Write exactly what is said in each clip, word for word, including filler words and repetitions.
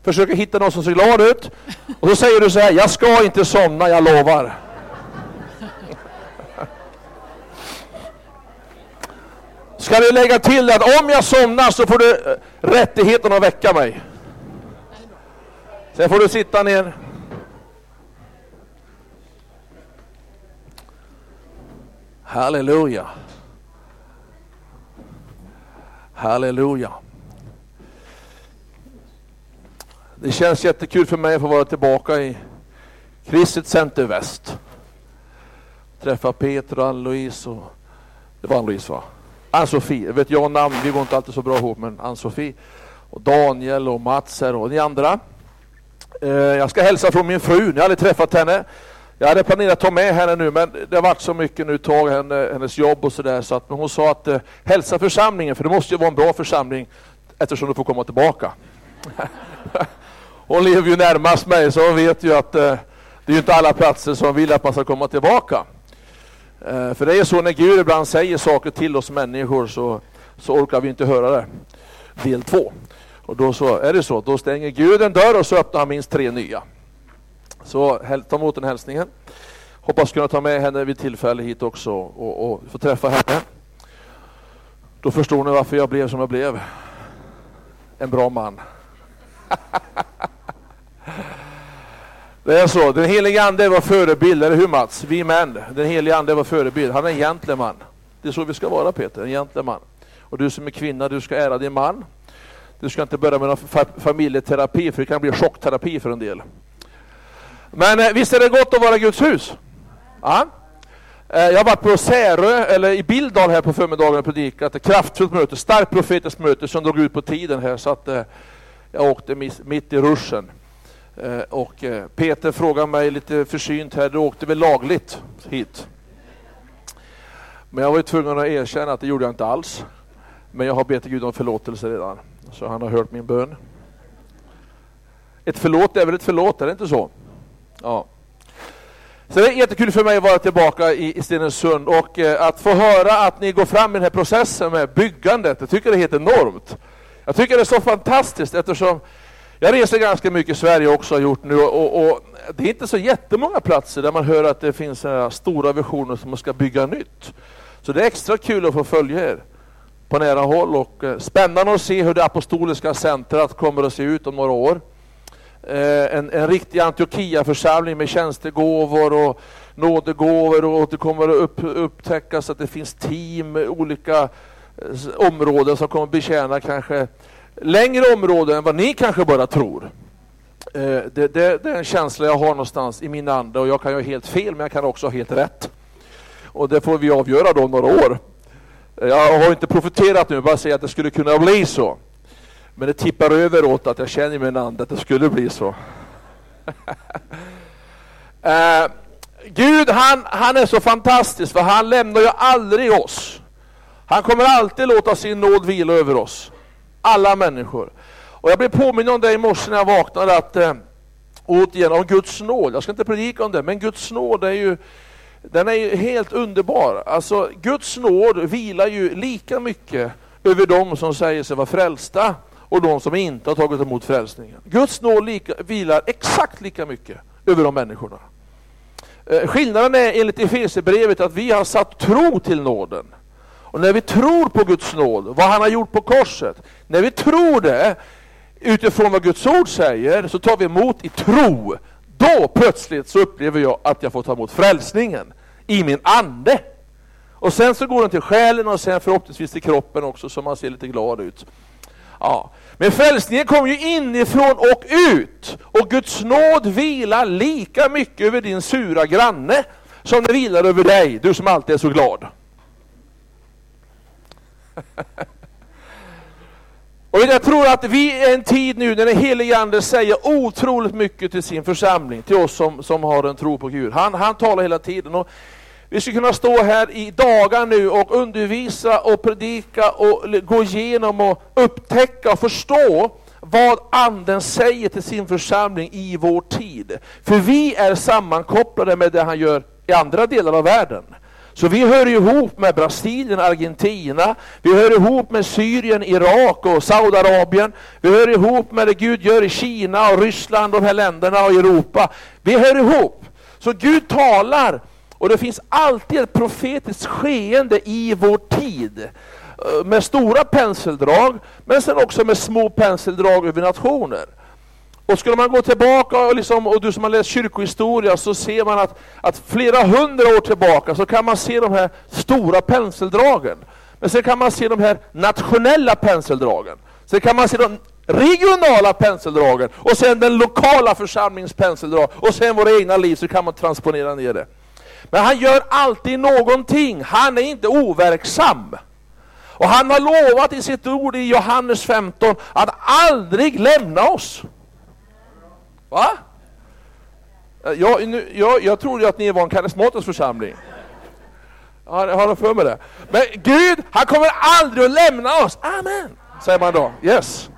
försöker hitta någon som ser glad ut. Och så säger du så här: jag ska inte somna, jag lovar. Ska du lägga till att om jag somnar så får du rättigheten att väcka mig. Sen får du sitta ner. Halleluja. Halleluja. Det känns jättekul för mig att få vara tillbaka i Kristet Center Väst. Träffa Peter och Ann-Louise och det var Ann-Louise va? Ann-Sofie, jag vet jag namn, vi går inte alltid så bra ihop, men Ann-Sofie och Daniel och Mats här och ni andra. Eh, jag ska hälsa från min fru, jag har aldrig träffat henne. Jag hade planerat att ta med henne nu, men det har varit så mycket nu tag henne, hennes jobb och sådär, så att men hon sa att eh, hälsa församlingen, för det måste ju vara en bra församling eftersom du får komma tillbaka. Hon lever ju närmast mig, så hon vet ju att eh, det är ju inte alla platser som vill att man ska komma tillbaka. Eh, för det är så när Gud ibland säger saker till oss människor så, så orkar vi inte höra det. Del två. Och då så är det så, då stänger Gud en dörr och så öppnar han minst tre nya. Så ta emot den hälsningen. Hoppas kunna ta med henne vid tillfälle hit också och, och få träffa henne. Då förstår ni varför jag blev som jag blev. En bra man. Det är så, den heliga ande var förebild, eller hur Mats? Vi män, den heliga ande var förebild. Han är en gentleman. Det är så vi ska vara, Peter, en gentleman. Och du som är kvinna, du ska ära din man. Du ska inte börja med någon fa- familjeterapi, för det kan bli chockterapi för en del. Men eh, visst är det gott att vara Guds hus? Ja. Eh, jag har varit på Särö, eller i Bildal här på förmiddagen och predikat. Ett kraftfullt möte, starkt profetiskt möte som drog ut på tiden här, så att eh, jag åkte miss, mitt i ruschen. Eh, och eh, Peter frågade mig lite försynt här, du åkte väl lagligt hit? Men jag var ju tvungen att erkänna att det gjorde jag inte alls. Men jag har bett Gud om förlåtelse redan, så han har hört min bön. Ett förlåt är väl ett förlåt, är det inte så? Ja. Så det är jättekul för mig att vara tillbaka i, i Stenungsund och eh, att få höra att ni går fram i den här processen med byggandet. Jag tycker det är helt enormt. Jag tycker det är så fantastiskt eftersom jag reser ganska mycket i Sverige också har gjort nu och, och det är inte så jättemånga platser där man hör att det finns uh, stora visioner som man ska bygga nytt. Så det är extra kul att få följa er på nära håll och uh, spännande att se hur det apostoliska centret kommer att se ut om några år. En, en riktig Antiochia-församling med tjänstegåvor och nådegåvor, och det kommer att upp, upptäckas att det finns team med olika områden som kommer att betjäna kanske längre områden än vad ni kanske bara tror. Det, det, det är en känsla jag har någonstans i min ande, och jag kan ju ha helt fel, men jag kan också ha helt rätt. Och det får vi avgöra då några år. Jag har inte profeterat nu, bara säga att det skulle kunna bli så. Men det tippar över åt att jag känner i min ande att det skulle bli så. eh, Gud han, han är så fantastisk, för han lämnar ju aldrig oss. Han kommer alltid låta sin nåd vila över oss. Alla människor. Och jag blev påminn om det i morse när jag vaknade att eh, återigen om Guds nåd. Jag ska inte predika om det, men Guds nåd är ju, den är ju helt underbar. Alltså Guds nåd vilar ju lika mycket över dem som säger sig vara frälsta och de som inte har tagit emot frälsningen. Guds nåd lika, vilar exakt lika mycket över de människorna. Eh, skillnaden är enligt Efesierbrevet att vi har satt tro till nåden. Och när vi tror på Guds nåd, vad han har gjort på korset, när vi tror det utifrån vad Guds ord säger, så tar vi emot i tro. Då plötsligt så upplever jag att jag får ta emot frälsningen i min ande. Och sen så går den till själen och sen förhoppningsvis till kroppen också, så man ser lite glad ut. Ja. Men frälsningen kommer ju inifrån och ut. Och Guds nåd vilar lika mycket över din sura granne som det vilar över dig, du som alltid är så glad. Och jag tror att vi är en tid nu när den helige ande säger otroligt mycket till sin församling, till oss som, som har en tro på Gud. Han, han talar hela tiden, och vi ska kunna stå här i dagar nu och undervisa och predika och gå igenom och upptäcka och förstå vad anden säger till sin församling i vår tid. För vi är sammankopplade med det han gör i andra delar av världen. Så vi hör ihop med Brasilien, Argentina, vi hör ihop med Syrien, Irak och Saudiarabien, vi hör ihop med det Gud gör i Kina och Ryssland och de här länderna och Europa. Vi hör ihop. Så Gud talar, och det finns alltid ett profetiskt skeende i vår tid. Med stora penseldrag, men sen också med små penseldrag över nationer. Och skulle man gå tillbaka och, liksom, och du som har läst kyrkohistoria, så ser man att, att flera hundra år tillbaka så kan man se de här stora penseldragen. Men sen kan man se de här nationella penseldragen. Sen kan man se de regionala penseldragen. Och sen den lokala församlingspenseldrag. Och sen våra egna liv, så kan man transponera ner det. Men han gör alltid någonting. Han är inte overksam. Och han har lovat i sitt ord i Johannes femton att aldrig lämna oss. Va? Jag, nu, jag, jag trodde att ni var en karismatisk församling. Jag har för mig det. Men Gud, han kommer aldrig att lämna oss. Amen, säger man då. Yes.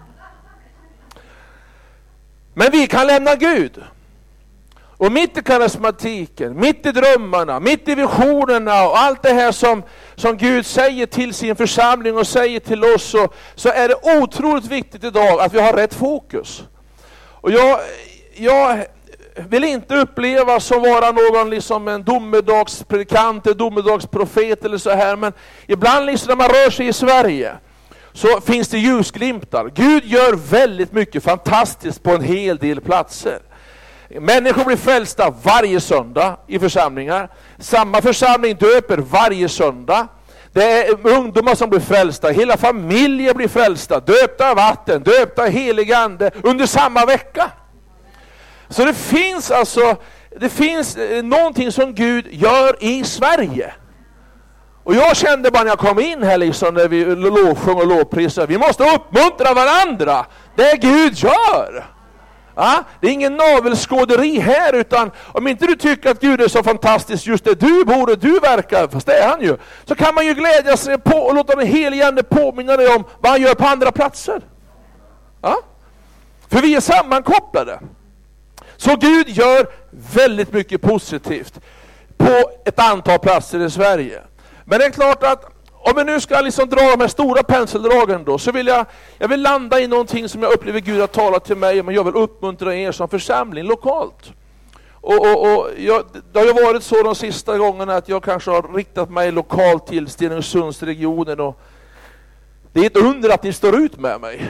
Men vi kan lämna Gud. Och mitt i karismatiken, mitt i drömmarna, mitt i visionerna och allt det här som, som Gud säger till sin församling och säger till oss, så, så är det otroligt viktigt idag att vi har rätt fokus. Och jag, jag vill inte uppleva som vara någon liksom en domedagspredikant, en domedagsprofet eller så här, men ibland liksom när man rör sig i Sverige så finns det ljusglimtar. Gud gör väldigt mycket fantastiskt på en hel del platser. Människor blir frälsta varje söndag i församlingar. Samma församling döper varje söndag. Det är ungdomar som blir frälsta. Hela familjer blir frälsta. Döpta av vatten, döpta av helig ande under samma vecka. Så det finns alltså, det finns någonting som Gud gör i Sverige. Och jag kände bara när jag kom in här liksom, när vi lovsjöng och lovprisade, vi måste uppmuntra varandra. Det Gud gör. Ja, det är ingen navelskåderi här, utan om inte du tycker att Gud är så fantastisk just det du bor och du verkar, fast det är han ju, så kan man ju glädja sig på och låta den helige ande påminna dig om vad han gör på andra platser. Ja? För vi är sammankopplade. Så Gud gör väldigt mycket positivt på ett antal platser i Sverige. Men det är klart att om vi nu ska liksom dra de här stora penseldragen då, så vill jag, jag vill landa i någonting som jag upplever Gud har talat till mig, men jag vill uppmuntra er som församling lokalt. Och, och, och jag, det har ju varit så de sista gångerna att jag kanske har riktat mig lokalt till Stenungsundsregionen, och det är ett under att ni står ut med mig.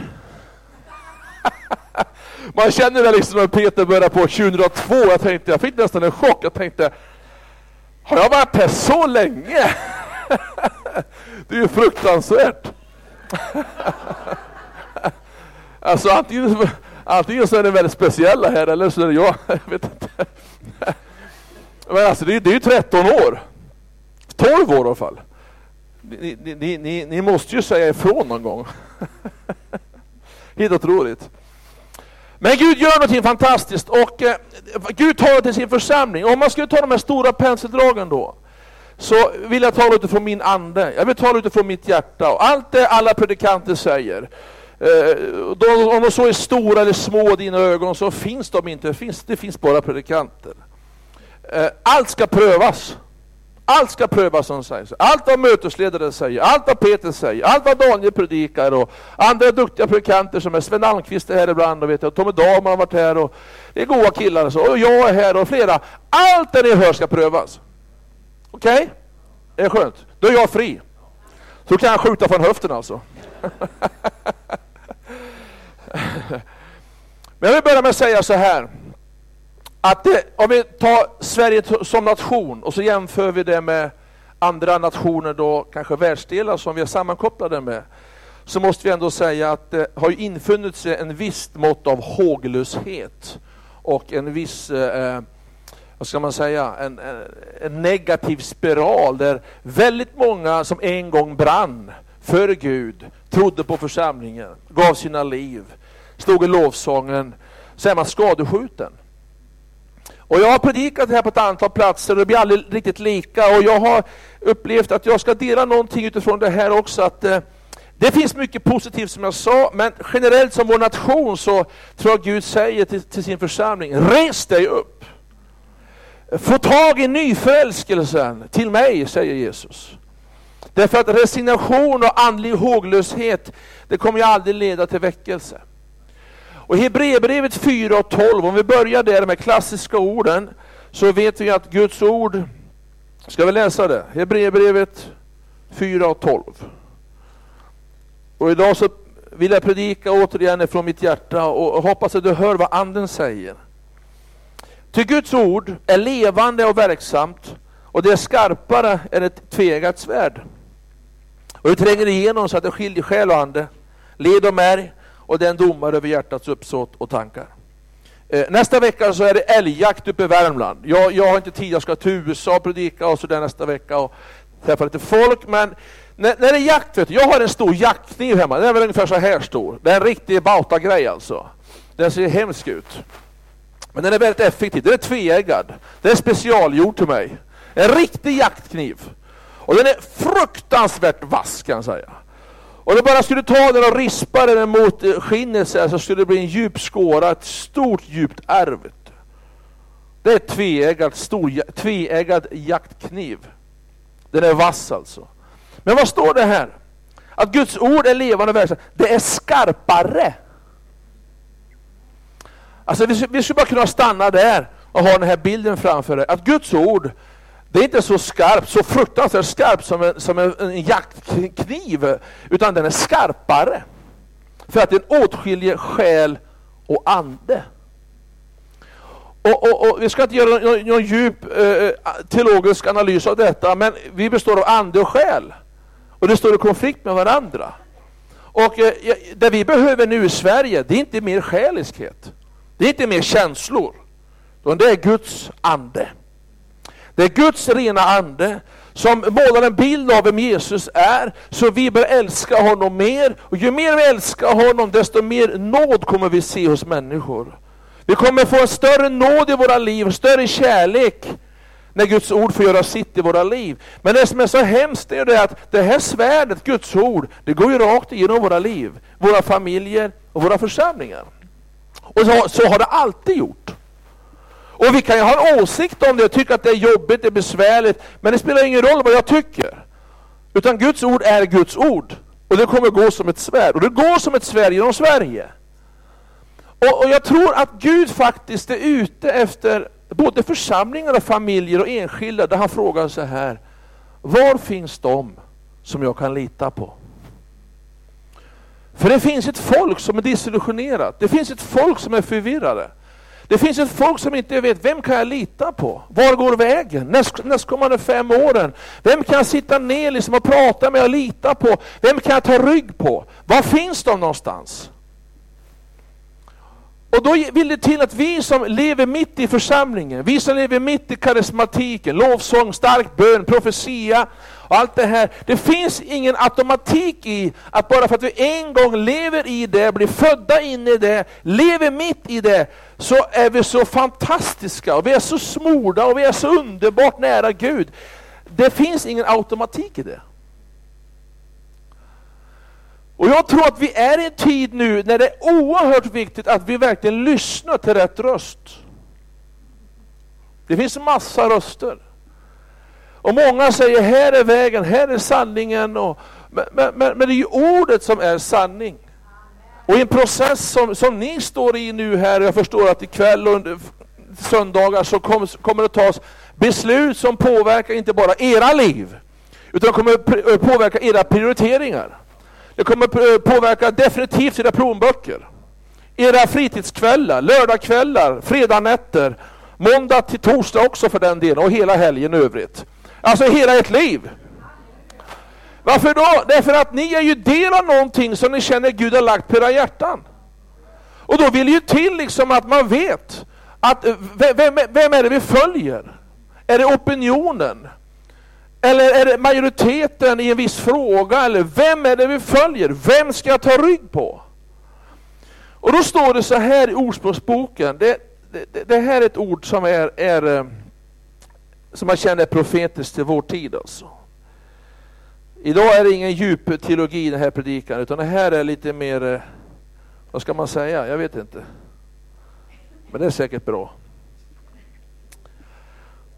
Man känner det liksom när Peter började på tjugohundratvå, jag tänkte, jag fick nästan en chock, jag tänkte, har jag varit här så länge? Det är ju fruktansvärt. Alltså antingen, antingen så är det väldigt speciella här, eller så är det jag. Jag vet inte. Men alltså det är, det är ju tretton år. tolv år i alla fall. Ni, ni, ni, ni måste ju säga ifrån någon gång. Helt otroligt. Men Gud gör någonting fantastiskt, och eh, Gud talar till sin församling. Om man skulle ta de här stora penseldragen då, så vill jag tala utifrån min ande. Jag vill tala utifrån mitt hjärta. Och allt det alla predikanter säger, eh, då, om de så är stora eller små i dina ögon, så finns de inte. Det finns, det finns bara predikanter. Eh, allt ska prövas. Allt ska prövas som sägs. Allt vad mötesledare säger, allt vad Peter säger, allt vad Daniel predikar, och andra duktiga predikanter som är Sven Almqvist är här ibland, och vet jag, Tommy Dahlman har varit här, och det är goda killar och så, och jag är här och flera. Allt det ni hör ska prövas. Okej? Okay? Det är skönt. Då är jag fri. Så kan jag skjuta från höften alltså. Men jag vill börja med att säga så här. Att det, om vi tar Sverige som nation och så jämför vi det med andra nationer då, kanske världsdelar som vi är sammankopplade med, så måste vi ändå säga att det har infunnit sig en viss mått av håglöshet och en viss eh, vad ska man säga, en, en, en negativ spiral där väldigt många som en gång brann för Gud, trodde på församlingen, gav sina liv, stod i lovsången, så är man skadeskjuten. Och jag har predikat det här på ett antal platser, och det blir aldrig riktigt lika, och jag har upplevt att jag ska dela någonting utifrån det här också, att eh, det finns mycket positivt som jag sa, men generellt som vår nation så tror jag Gud säger till, till sin församling, res dig upp. få tag i nyförälskelsen till mig, säger Jesus. Därför att resignation och andlig håglöshet, det kommer ju aldrig leda till väckelse. Och i Hebreerbrevet fyra och tolv, om vi börjar där med klassiska orden, så vet vi att Guds ord, ska vi läsa det? Hebreerbrevet fyra och tolv. Och idag så vill jag predika återigen från mitt hjärta och hoppas att du hör vad anden säger. Ty Guds ord är levande och verksamt, och det är skarpare än ett tveeggat svärd. Och det tränger igenom så att det skiljer själ och ande, led och märg, och det är en domare över hjärtats uppsåt och tankar. Eh, nästa vecka så är det älgjakt uppe i Värmland. Jag, jag har inte tid, jag ska till U S A och predika och så där nästa vecka och träffa lite folk. Men när, när det är jakt, vet du, jag har en stor jaktkniv hemma. Den är väl ungefär så här stor. Det är en riktig bauta-grej alltså. Den ser hemsk ut. Men den är väldigt effektiv. Den är tveeggad. Den är specialgjord till mig. En riktig jaktkniv. Och den är fruktansvärt vass, kan jag säga. Och det bara skulle ta den och rispa den mot skinnet så skulle det bli en djup skåra, ett stort djupt ärv. Det är ett tveeggad, stor, tveeggad jaktkniv. Den är vass alltså. Men vad står det här? Att Guds ord är levande och verksamt. Det är skarpare. Alltså vi, vi skulle bara kunna stanna där och ha den här bilden framför dig. Att Guds ord, det är inte så skarpt, så fruktansvärt skarpt som en, som en, en jaktkniv, utan den är skarpare. För att den åtskiljer själ och ande. Och, och, och vi ska inte göra någon, någon djup eh, teologisk analys av detta, men vi består av ande och själ. Och det står i konflikt med varandra. Och eh, det vi behöver nu i Sverige, det är inte mer själiskhet. Det är inte mer känslor. Utan det är Guds ande. Det är Guds rena ande som målar en bild av vem Jesus är, så vi bör älska honom mer. Och ju mer vi älskar honom, desto mer nåd kommer vi se hos människor. Vi kommer få en större nåd i våra liv, större kärlek när Guds ord får göra sitt i våra liv. Men det som är så hemskt är det att det här svärdet, Guds ord, det går ju rakt igenom våra liv, våra familjer och våra församlingar. Och så, så har det alltid gjort. Och vi kan ju ha en åsikt om det och tycka att det är jobbigt, det är besvärligt. Men det spelar ingen roll vad jag tycker. Utan Guds ord är Guds ord. Och det kommer gå som ett svärd. Och det går som ett svärd genom Sverige. Och, och jag tror att Gud faktiskt är ute efter både församlingar och familjer och enskilda. Där han frågar så här: var finns de som jag kan lita på? För det finns ett folk som är desillusionerat. Det finns ett folk som är förvirrade. Det finns ett folk som inte vet, vem kan jag lita på? Var går vägen? Näst, nästkommande fem åren. Vem kan jag sitta ner liksom och prata med och lita på? Vem kan jag ta rygg på? Var finns de någonstans? Och då vill det till att vi som lever mitt i församlingen, vi som lever mitt i karismatiken, lovsång, stark bön, profetia och allt det här. Det finns ingen automatik i att bara för att vi en gång lever i det, blir födda in i det, lever mitt i det, så är vi så fantastiska och vi är så smorda och vi är så underbart nära Gud. Det finns ingen automatik i det. Och jag tror att vi är i en tid nu när det är oerhört viktigt att vi verkligen lyssnar till rätt röst. Det finns en massa röster. Och många säger, här är vägen, här är sanningen. Och, men, men, men det är ju ordet som är sanning. Och i en process som, som ni står i nu här, jag förstår att ikväll och under söndagar så kom, kommer det tas beslut som påverkar inte bara era liv, utan kommer påverka era prioriteringar. Det kommer påverka definitivt era plånböcker, era fritidskvällar, lördagskvällar, fredagnätter, måndag till torsdag också för den delen och hela helgen övrigt. Alltså hela ert liv. Varför då? Därför att ni är ju del av någonting som ni känner Gud har lagt på era hjärtan. Och då vill ju till liksom att man vet att vem, vem är det vi följer? Är det opinionen? Eller är det majoriteten i en viss fråga? Eller vem är det vi följer? Vem ska jag ta rygg på? Och då står det så här i Ordspråksboken. Det, det, det här är ett ord som är, är som man känner profetiskt till vår tid alltså. Idag är det ingen djup teologi i den här predikan, utan det här är lite mer, vad ska man säga? Jag vet inte. Men det är säkert bra.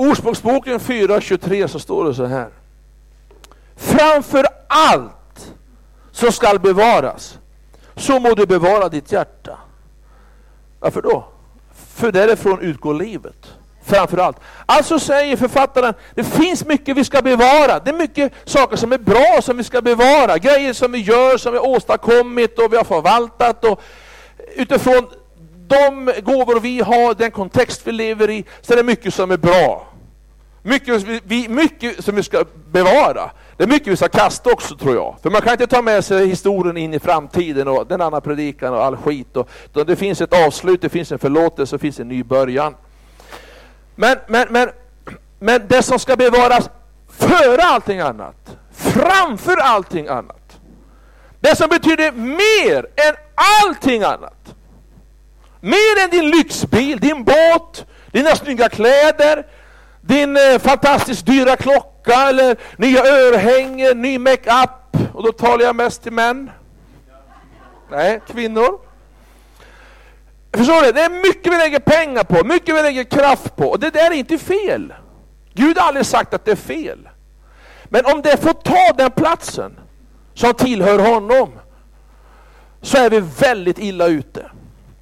Ordspråksboken fyra tjugotre så står det så här. Framför allt som skall bevaras, så må du bevara ditt hjärta. Varför då? För därifrån utgår livet. Framför allt. Alltså säger författaren, det finns mycket vi ska bevara. Det är mycket saker som är bra som vi ska bevara. Grejer som vi gör, som vi har åstadkommit och vi har förvaltat. Och utifrån de gåvor vi har, den kontext vi lever i, så är det mycket som är bra. Mycket, vi, mycket som vi ska bevara. Det är mycket vi ska kasta också, tror jag. För man kan inte ta med sig historien in i framtiden och den andra predikan och all skit. Och, det finns ett avslut, det finns en förlåtelse, det finns en ny början. Men, men, men, men det som ska bevaras före allting annat, framför allting annat, det som betyder mer än allting annat, mer än din lyxbil, din båt, dina snygga kläder, din eh, fantastiskt dyra klocka eller nya örhängen, ny make-up, och då talar jag mest till män. Nej, kvinnor. Förstår du? Det är mycket vi lägger pengar på, mycket vi lägger kraft på, och det där är inte fel. Gud har aldrig sagt att det är fel. Men om det får ta den platsen som tillhör honom, så är vi väldigt illa ute.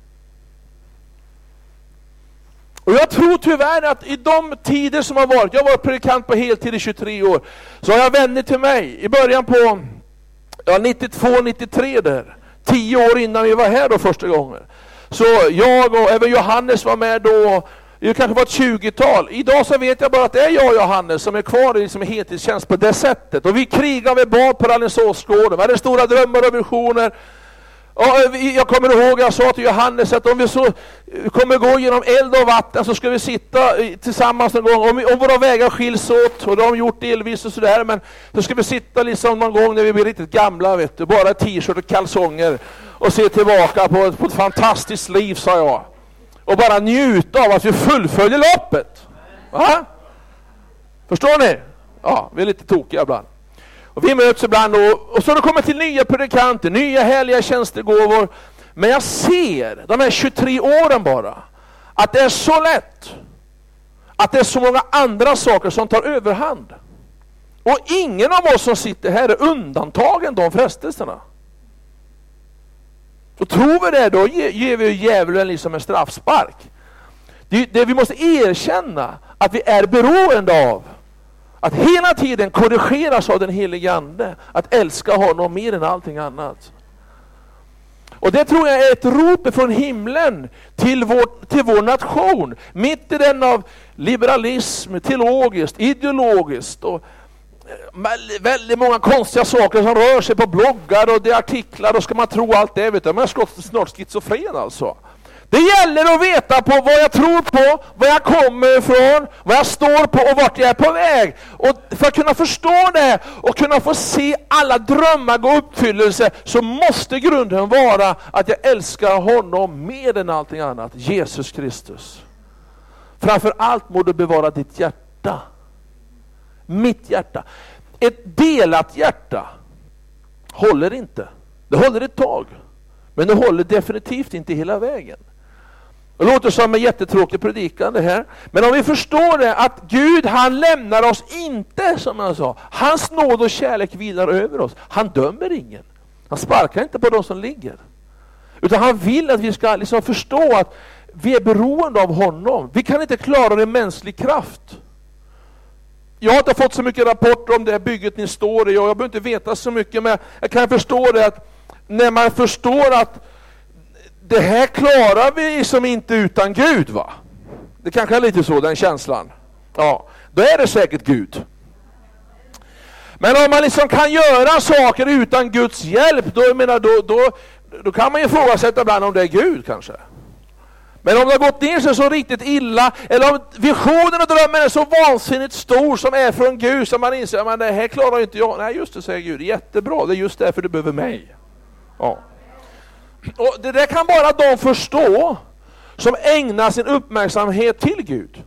Och jag tror tyvärr att i de tider som har varit, jag har varit predikant på heltid i tjugotre år, så har jag vänner till mig i början på ja, nittiotvå nittiotre där, tio år innan vi var här då första gången. Så jag och även Johannes var med då, det kanske var ett tjugotal. Idag så vet jag bara att det är jag och Johannes som är kvar i liksom heltidstjänst på det sättet. Och vi krigar med bad på Alingsåsgården, vi hade stora drömmar och visioner. Och jag kommer ihåg, jag sa till Johannes att om vi så kommer gå genom eld och vatten, så ska vi sitta tillsammans någon gång. Om, om våra vägar skiljs åt, och de har gjort delvis och sådär, men så ska vi sitta liksom någon gång när vi blir riktigt gamla, vet du, bara t-shirt och kalsonger, och se tillbaka på ett, på ett fantastiskt liv, sa jag. Och bara njuta av att vi fullföljer loppet. Va? Förstår ni? Ja, vi är lite tokiga ibland. Och vi möts ibland och, och så har det kommit till nya predikanter, nya härliga tjänstegåvor. Men jag ser de här tjugotre åren bara, att det är så lätt, att det är så många andra saker som tar överhand. Och ingen av oss som sitter här är undantagen de frestelserna. Så tror vi det, då ger vi djävulen liksom en straffspark. Det, det vi måste erkänna att vi är beroende av, att hela tiden korrigeras av den helige Ande, att älska honom mer än allting annat. Och det tror jag är ett rop från himlen till vår, till vår nation, mitt i den av liberalism, teologiskt, ideologiskt och väldigt många konstiga saker som rör sig på bloggar och det är artiklar, och ska man tro allt det, vet du, men jag är snart schizofren alltså. Det gäller att veta på vad jag tror på, vad jag kommer ifrån, vad jag står på och vart jag är på väg. Och för att kunna förstå det och kunna få se alla drömmar gå uppfyllelse, så måste grunden vara att jag älskar honom mer än allting annat, Jesus Kristus. Framför allt må du bevara ditt hjärta. Mitt hjärta. Ett delat hjärta håller inte. Det håller ett tag. Men det håller definitivt inte hela vägen. Det låter som en jättetråkig predikan det här. Men om vi förstår det, att Gud, han lämnar oss inte, som han sa. Hans nåd och kärlek vilar över oss. Han dömer ingen. Han sparkar inte på de som ligger. Utan han vill att vi ska liksom förstå att vi är beroende av honom. Vi kan inte klara det mänsklig kraft. Jag har inte fått så mycket rapporter om det här bygget ni står i, och jag behöver inte veta så mycket, men jag kan förstå det att när man förstår att det här klarar vi som inte utan Gud, va? Det kanske är lite så, den känslan. Ja, då är det säkert Gud. Men om man liksom kan göra saker utan Guds hjälp, då, jag menar, då, då, då kan man ju ifrågasätta ibland om det är Gud kanske. Men om det har gått ner sig så riktigt illa, eller om visionen och drömmen är så vansinnigt stor som är från Gud, som man inser att det här klarar inte jag. Nej, just det, säger Gud. Jättebra, det är just därför du behöver mig. Ja. Och det där kan bara de förstå som ägnar sin uppmärksamhet till Gud.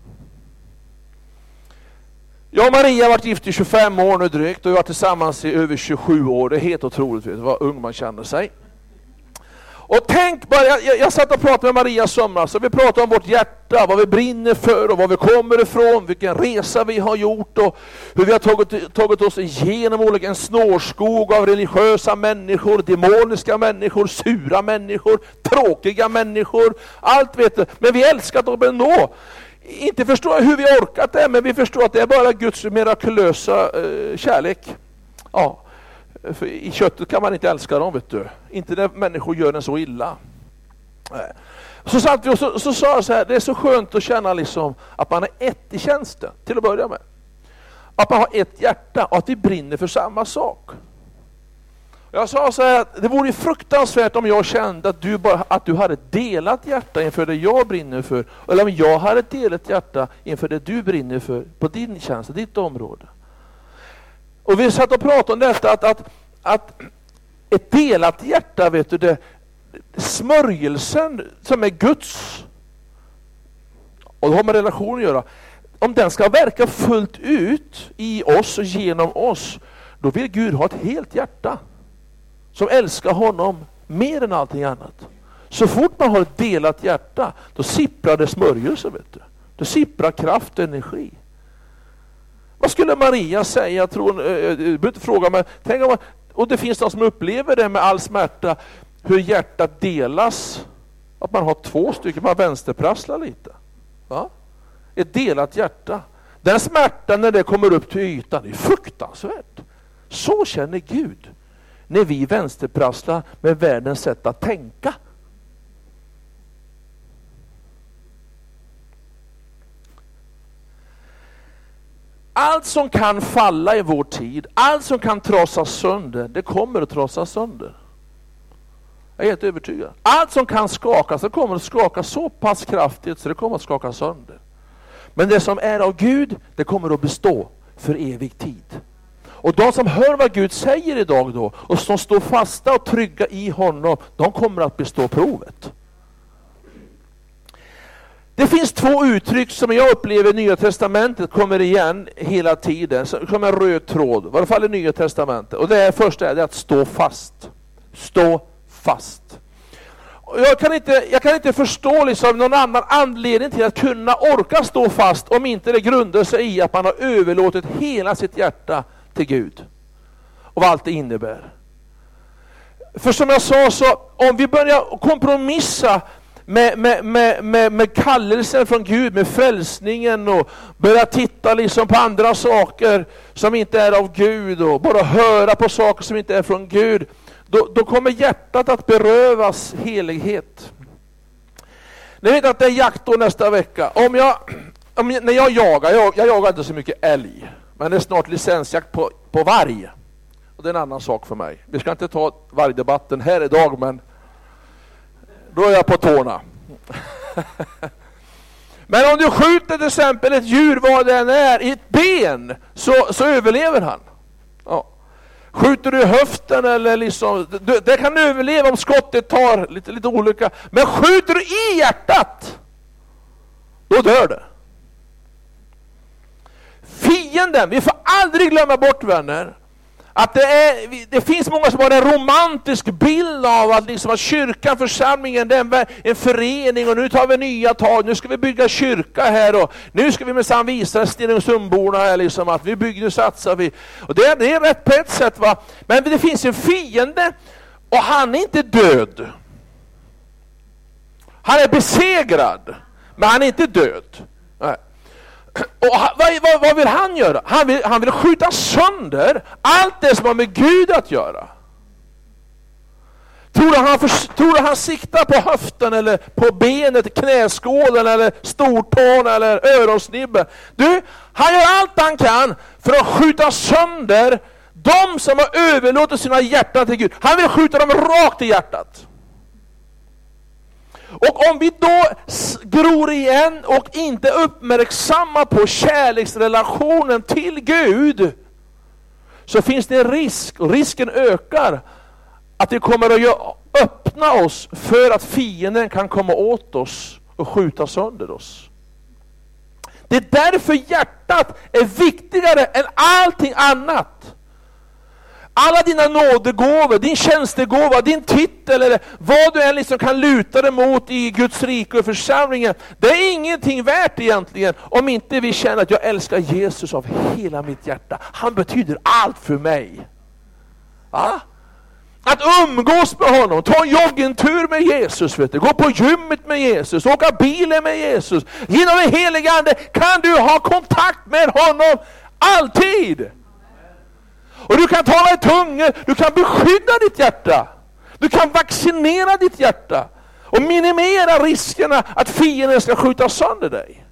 Jag och Maria har varit gift i tjugofem år nu drygt, och vi har varit tillsammans i över tjugosju år. Det är helt otroligt, vet du, vad ung man känner sig. Och tänk bara, jag, jag satt och pratade med Maria somras, så vi pratade om vårt hjärta, vad vi brinner för och var vi kommer ifrån, vilken resa vi har gjort och hur vi har tagit, tagit oss igenom olika, en snårskog av religiösa människor, demoniska människor, sura människor, tråkiga människor, allt vet du. Men vi älskar att nå. Inte förstår hur vi har orkat det, men vi förstår att det är bara Guds mirakulösa eh, kärlek. Ja. För i köttet kan man inte älska dem, vet du. Inte när människor gör den så illa. Så satt vi och så, så sa jag så här, det är så skönt att känna liksom att man är ett i tjänsten, till att börja med. Att man har ett hjärta och att vi brinner för samma sak. Jag sa så här, det vore fruktansvärt om jag kände att du, bara, att du hade ett delat hjärta inför det jag brinner för. Eller om jag hade ett delat hjärta inför det du brinner för på din tjänst, ditt område. Och vi satt och pratade om detta att, att, att ett delat hjärta, vet du, det, smörjelsen som är Guds, och det har med relation att göra, om den ska verka fullt ut i oss och genom oss, då vill Gud ha ett helt hjärta som älskar honom mer än allting annat. Så fort man har ett delat hjärta, då sipprar det smörjelse, vet du. Då sipprar kraft och energi. Vad skulle Maria säga? Jag tror, du behöver inte fråga mig. Tänk om, och det finns de som upplever det med all smärta, hur hjärtat delas. Att man har två stycken, man vänsterprasslar lite. Ja? Ett delat hjärta. Den smärtan när det kommer upp till ytan är fruktansvärt. Så känner Gud när vi vänsterprasslar med världens sätt att tänka. Allt som kan falla i vår tid, allt som kan trossas sönder, det kommer att trossas sönder. Jag är helt övertygad. Allt som kan skakas, det kommer att skaka så pass kraftigt så det kommer att skaka sönder. Men det som är av Gud, det kommer att bestå för evig tid. Och de som hör vad Gud säger idag då, och som står fasta och trygga i honom, de kommer att bestå provet. Det finns två uttryck som jag upplever i Nya Testamentet kommer igen hela tiden. Som en röd tråd, i varje fall i Nya Testamentet. Och det är första är det att stå fast. Stå fast. Och jag kan inte, jag kan inte förstå liksom någon annan anledning till att kunna orka stå fast om inte det grundar sig i att man har överlåtit hela sitt hjärta till Gud. Och vad allt det innebär. För som jag sa, så om vi börjar kompromissa Med, med, med, med, med kallelsen från Gud, med frälsningen och börja titta liksom på andra saker som inte är av Gud och bara höra på saker som inte är från Gud, då, då kommer hjärtat att berövas helighet. Ni vet att det är jakt då nästa vecka. Om jag, om jag, när jag jagar, jag, jag jagar inte så mycket älg, men det är snart licensjakt på, på varg. Och det är en annan sak för mig. Vi ska inte ta vargdebatten här idag, men då är jag på tårna. Men om du skjuter till exempel ett djur, vad det än är, i ett ben, så, så överlever han. Ja. Skjuter du i höften eller liksom, det, det kan överleva om skottet tar lite, lite olycka. Men skjuter du i hjärtat, då dör det. Fienden, vi får aldrig glömma bort, vänner, att det, är, det finns många som har en romantisk bild av att, liksom att kyrkan, församlingen, det är en förening och nu tar vi nya tag, nu ska vi bygga kyrka här och nu ska vi med samma visa Stenungsundborna här liksom att vi bygger, nu satsar vi. Och det är, det är rätt på ett sätt, va? Men det finns en fiende och han är inte död. Han är besegrad, men han är inte död. Nej. Och vad, vad, vad vill han göra? Han vill, han vill skjuta sönder allt det som har med Gud att göra. Tror du han, för, tror du han siktar på höften eller på benet, knäskålen eller stortån eller öronsnibben? Du, han gör allt han kan för att skjuta sönder de som har överlåtit sina hjärtan till Gud. Han vill skjuta dem rakt i hjärtat. Och om vi då gror igen och inte uppmärksamma på kärleksrelationen till Gud, så finns det en risk, och risken ökar, att vi kommer att öppna oss för att fienden kan komma åt oss och skjuta sönder oss. Det är därför hjärtat är viktigare än allting annat. Alla dina nådegåvor, din tjänstegåva, din titel eller vad du än liksom kan luta dig mot i Guds rike och församlingen. Det är ingenting värt egentligen om inte vi känner att jag älskar Jesus av hela mitt hjärta. Han betyder allt för mig. Ja? Att umgås med honom, ta en joggingtur med Jesus, vet du. Gå på gymmet med Jesus, åka bilen med Jesus. Genom den heliga ande kan du ha kontakt med honom alltid. Och du kan tala i tungor, du kan beskydda ditt hjärta. Du kan vaccinera ditt hjärta. Och minimera riskerna att fienden ska skjuta sönder dig.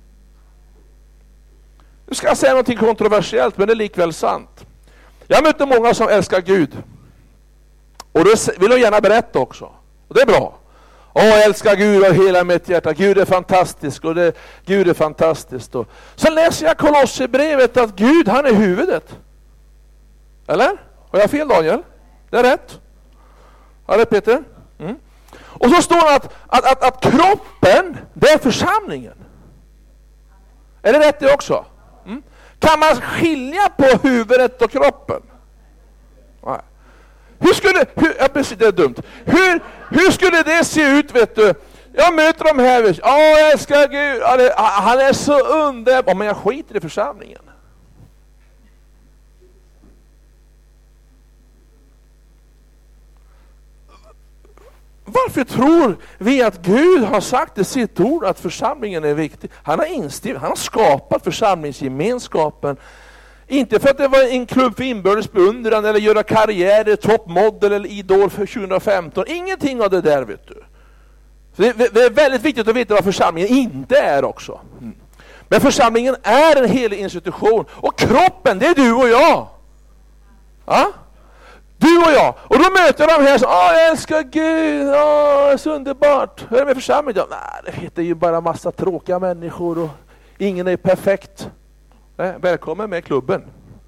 Nu ska jag säga något kontroversiellt, men det är likväl sant. Jag möter många som älskar Gud. Och då vill de gärna berätta också. Och det är bra. Åh, jag älskar Gud av hela mitt hjärta. Gud är fantastisk. Och det, Gud är fantastiskt. Och sen läser jag Kolosserbrevet att Gud, han är huvudet. Eller? Har jag fel, Daniel? Det är rätt. Ja, det är Peter. Mm. Och så står det att, att, att, att kroppen, det är församlingen. Är det rätt det också? Mm. Kan man skilja på huvudet och kroppen? Nej. Hur skulle, hur, ja, precis, det är dumt. Hur, hur skulle det se ut, vet du? Jag möter dem här. Åh, jag älskar Gud. Han är så underbar. Men jag skiter i församlingen. Varför tror vi att Gud har sagt i sitt ord att församlingen är viktig? Han har instift, han har skapat församlingsgemenskapen. Inte för att det var en klubb för inbördes beundran eller göra karriär, toppmodell eller idol för tjugohundrafemton. Ingenting av det där, vet du. Det, det är väldigt viktigt att veta vad församlingen inte är också. Mm. Men församlingen är en helig institution. Och kroppen, det är du och jag. Ja? Du och jag. Och då möter de här som, åh, jag älskar Gud, åh, det är så underbart. Hur är det med församlingen? Nej, det är ju bara massa tråkiga människor och ingen är perfekt. Nej, välkommen med klubben.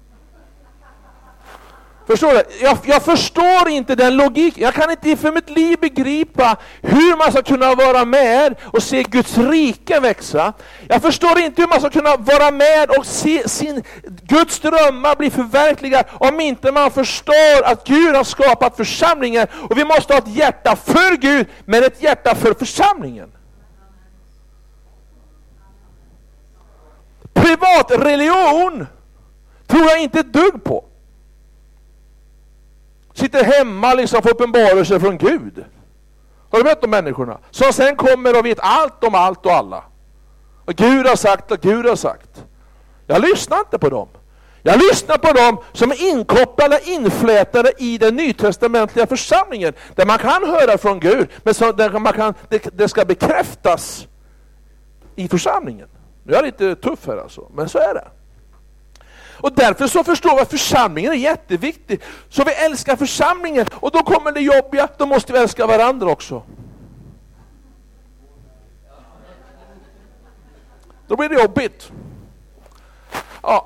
Förstår du? Jag, jag förstår inte den logiken. Jag kan inte för mitt liv begripa hur man ska kunna vara med och se Guds rike växa. Jag förstår inte hur man ska kunna vara med och se sin Guds drömmar bli förverkligade om inte man förstår att Gud har skapat församlingen och vi måste ha ett hjärta för Gud men ett hjärta för församlingen. Privat religion tror jag inte ett dugg på. Sitter hemma liksom för uppenbarelse från Gud. Har du mött de människorna? Som sen kommer och vet allt om allt och alla. Och Gud har sagt och Gud har sagt. Jag lyssnar inte på dem. Jag lyssnar på dem som är inkopplade, inflätade i den nytestamentliga församlingen. Där man kan höra från Gud. Men så där man kan, det, det ska bekräftas i församlingen. Jag är lite tuff här alltså, men så är det. Och därför så förstår vi att församlingen är jätteviktig. Så vi älskar församlingen. Och då kommer det jobbiga, då måste vi älska varandra också. Då blir det jobbigt. Ja.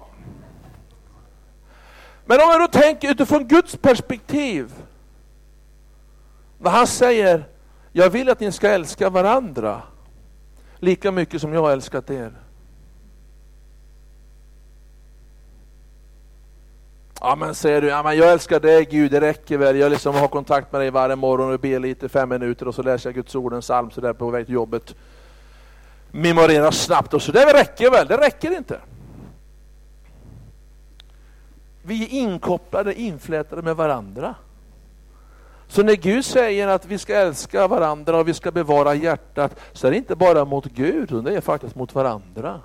Men om jag då tänker utifrån Guds perspektiv. När han säger, jag vill att ni ska älska varandra. Lika mycket som jag har älskat er. Ja men säger du, ja, men jag älskar dig Gud, det räcker väl. Jag liksom har kontakt med dig varje morgon och ber lite fem minuter och så läser jag Guds ord, en psalm så där på väg till jobbet. Memorera snabbt och så det räcker väl, det räcker inte. Vi är inkopplade, inflätade med varandra. Så när Gud säger att vi ska älska varandra och vi ska bevara hjärtat så är det inte bara mot Gud, utan det är faktiskt mot varandra.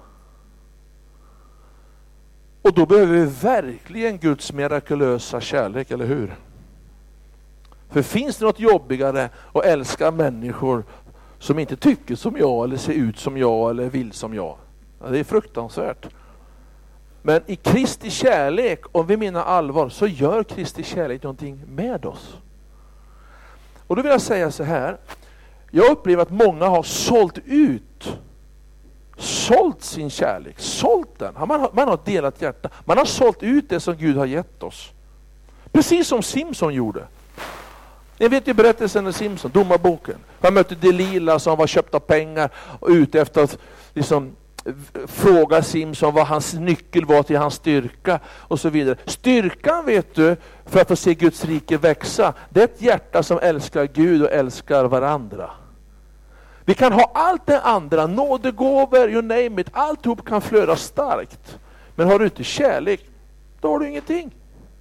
Och då behöver vi verkligen Guds mirakulösa kärlek, eller hur? För finns det något jobbigare att älska människor som inte tycker som jag, eller ser ut som jag, eller vill som jag? Ja, det är fruktansvärt. Men i Kristi kärlek, om vi menar allvar, så gör Kristi kärlek någonting med oss. Och då vill jag säga så här. Jag upplever att många har sålt ut sålt sin kärlek, sålt den. Man har, man har delat hjärta. Man har sålt ut det som Gud har gett oss. Precis som Simson gjorde. Ni vet ju berättelsen om Simson, domarboken. Han mötte Delila som var köpt av pengar och ute efter att liksom fråga Simson vad hans nyckel var till hans styrka och så vidare. Styrkan, vet du, för att få se Guds rike växa, det är ett hjärta som älskar Gud och älskar varandra. Vi kan ha allt det andra, nådegåvor, you name it, alltihop kan flöda starkt. Men har du inte kärlek, då har du ingenting.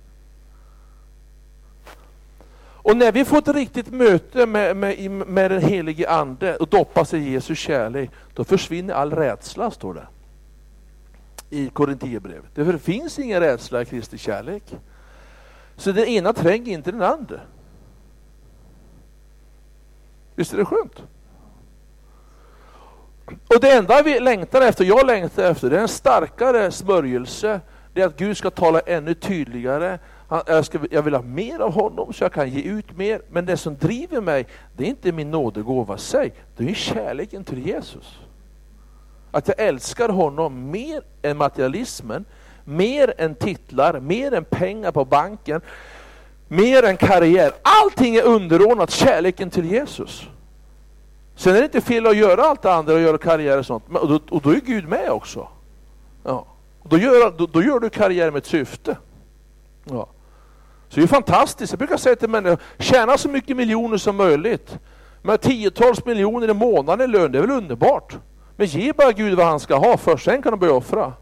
Och när vi får ett riktigt möte med, med, med den helige ande och doppas i Jesu kärlek, då försvinner all rädsla, står det i Korintierbrevet. Det finns ingen rädsla i Kristi kärlek. Så den ena tränger inte den andra. Visst är det skönt? Och det enda vi längtar efter, jag längtar efter, det är en starkare smörjelse. Det är att Gud ska tala ännu tydligare. Jag, ska, jag vill ha mer av honom så jag kan ge ut mer. Men det som driver mig, det är inte min nådegåva sig. Det är kärleken till Jesus. Att jag älskar honom mer än materialismen. Mer än titlar, mer än pengar på banken. Mer än karriär. Allting är underordnat kärleken till Jesus. Sen är det inte fel att göra allt det andra och göra karriär och sånt. Och då, och då är Gud med också. Ja. Då, gör, då, då gör du karriär med ett syfte. Ja. Så det är fantastiskt. Jag brukar säga till människor, tjäna så mycket miljoner som möjligt. Med tiotals miljoner i månaden i lön, det är väl underbart. Men ge bara Gud vad han ska ha först, sen kan han börja offra.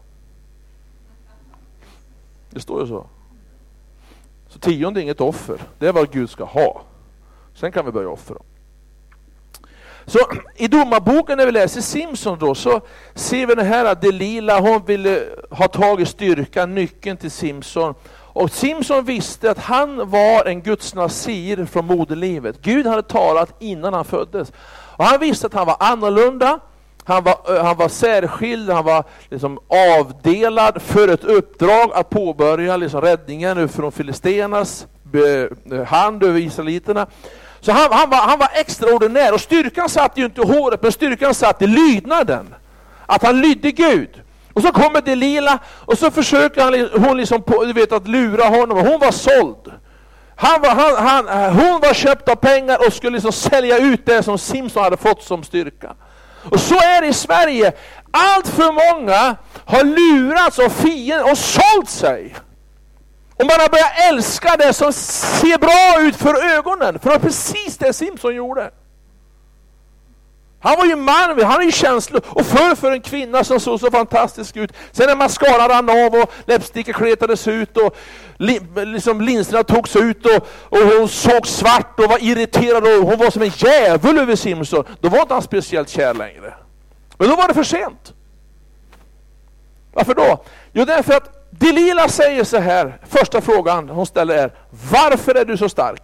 Det står ju så. Så tionde är inget offer. Det är vad Gud ska ha. Sen kan vi börja offra. Så i domarboken när vi läser Simson då, så ser vi den här att Delila, hon ville ha tagit styrkan, nyckeln till Simson. Och Simson visste att han var en Guds nasir från moderlivet. Gud hade talat innan han föddes. Och han visste att han var annorlunda. Han var, han var särskild, han var liksom avdelad för ett uppdrag att påbörja liksom räddningen från filisternas hand över israeliterna. Så han, han, var, han var extraordinär, och styrkan satt ju inte i håret, men styrkan satt i lydnaden. Att han lydde Gud. Och så kommer Delila och så försöker han, hon liksom på, du vet, att lura honom. Hon var såld. Han var, han, han, hon var köpt av pengar och skulle liksom sälja ut det som Simson hade fått som styrka. Och så är det i Sverige. Allt för många har lurats av fienden och sålt sig. Och man har börjat älska det som ser bra ut för ögonen. För det var precis det Simson gjorde. Han var ju man, han är ju känslor. Och för, för en kvinna som såg så fantastisk ut. Sen när mascaran rann av och läppsticket kletades ut och li, liksom linserna togs ut och, och hon såg svart och var irriterad och hon var som en djävul över Simson. Då var inte han speciellt kär längre. Men då var det för sent. Varför då? Jo, därför att Delila säger så här, första frågan hon ställer är: varför är du så stark?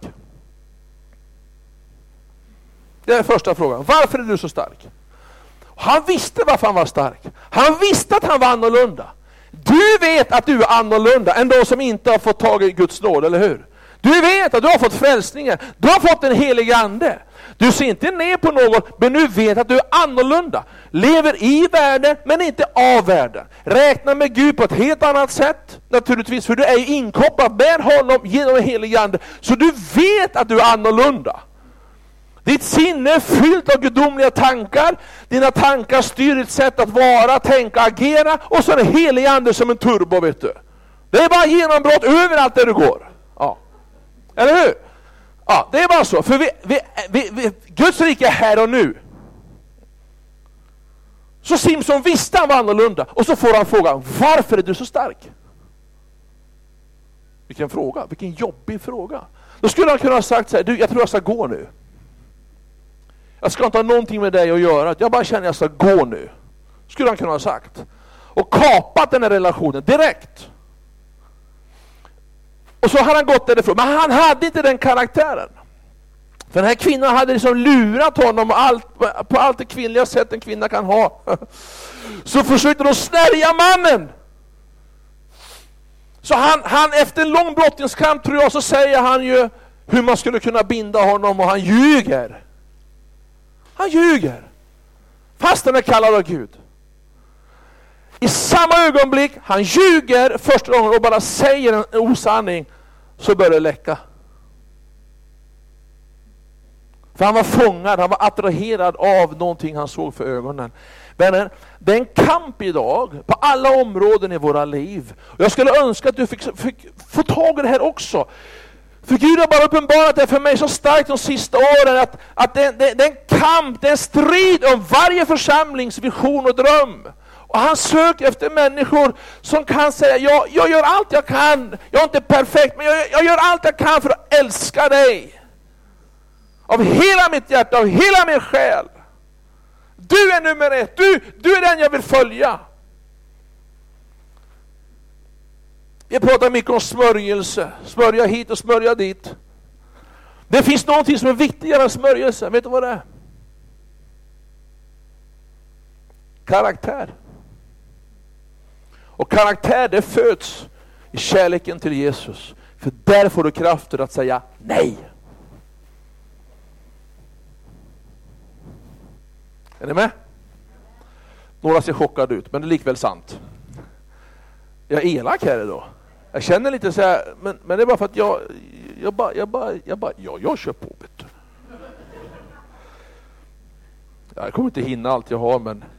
Det är första frågan. Varför är du så stark? Han visste varför han var stark. Han visste att han var annorlunda. Du vet att du är annorlunda än de som inte har fått tag i Guds nåd, eller hur? Du vet att du har fått frälsningen. Du har fått en helig ande. Du ser inte ner på någon, men du vet att du är annorlunda. Lever i världen, men inte av världen. Räknar med Gud på ett helt annat sätt. Naturligtvis, för du är ju inkopplad med honom genom en helig ande. Så du vet att du är annorlunda. Ditt sinne är fyllt av gudomliga tankar. Dina tankar styr ditt sätt att vara, tänka, agera. Och så är det helig ande som en turbo, vet du. Det är bara genombrott överallt där du går. Ja. Eller hur? Ja, det är bara så. För vi, vi, vi, vi, Guds rike är här och nu. Så Simson visste han var annorlunda. Och så får han frågan: varför är du så stark? Vilken fråga, vilken jobbig fråga. Då skulle han kunna ha sagt så här: du, jag tror jag ska gå nu. Jag ska inte ha någonting med dig att göra. Jag bara känner att jag ska gå nu. Skulle han kunna ha sagt. Och kapat den här relationen direkt. Och så hade han gått därifrån. Men han hade inte den karaktären. För den här kvinnan hade liksom lurat honom allt, på allt det kvinnliga sätt en kvinna kan ha. Så försökte de snärja mannen. Så han, han efter en lång brottningskamp, tror jag, så säger han ju hur man skulle kunna binda honom, och han ljuger. Han ljuger. Fast han är kallad av Gud. I samma ögonblick han ljuger första gången och bara säger en osanning, så börjar det läcka. För han var fångad, han var attraherad av någonting han såg för ögonen. Vänner, det är en kamp idag på alla områden i våra liv. Jag skulle önska att du fick, fick få tag i det här också. För Gud har bara uppenbarat det för mig så starkt de sista åren att, att det, det, det är en kamp, det är en strid om varje församlings vision och dröm. Och han söker efter människor som kan säga, jag, jag gör allt jag kan, jag är inte perfekt, men jag, jag gör allt jag kan för att älska dig. Av hela mitt hjärta, av hela min själ. Du är nummer ett, du, du är den jag vill följa. Vi pratar mycket om smörjelse, smörja hit och smörja dit. Det finns någonting som är viktigare än smörjelse, vet du vad det är? Karaktär. Och karaktär, det föds i kärleken till Jesus. För där får du krafter att säga nej. Är ni med? Några ser chockade ut, men det är likväl sant. Jag är elak här idag. Jag känner lite så här, men, men det är bara för att jag jag bara, jag bara, jag bara, ja, jag kör på, vet du. Jag kommer inte hinna allt jag har, men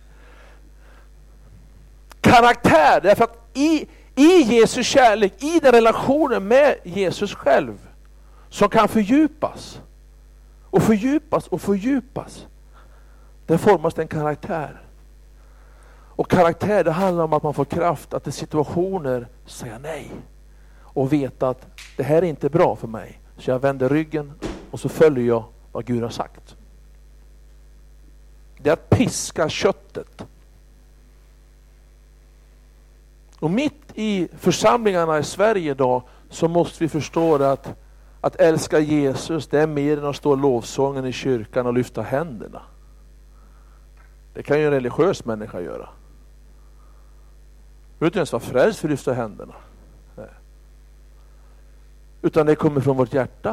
karaktär, därför att i, i Jesus kärlek, i den relationen med Jesus själv, som kan fördjupas och fördjupas och fördjupas, där formas en karaktär. Och karaktär, det handlar om att man får kraft att i situationer säga nej. Och veta att det här är inte bra för mig. Så jag vänder ryggen och så följer jag vad Gud har sagt. Det är att piska köttet. Och mitt i församlingarna i Sverige idag så måste vi förstå att att älska Jesus, det är mer än att stå lovsången i kyrkan och lyfta händerna. Det kan ju en religiös människa göra. Du vet inte ens vara frälst för att lyfta händerna. Nej. Utan det kommer från vårt hjärta.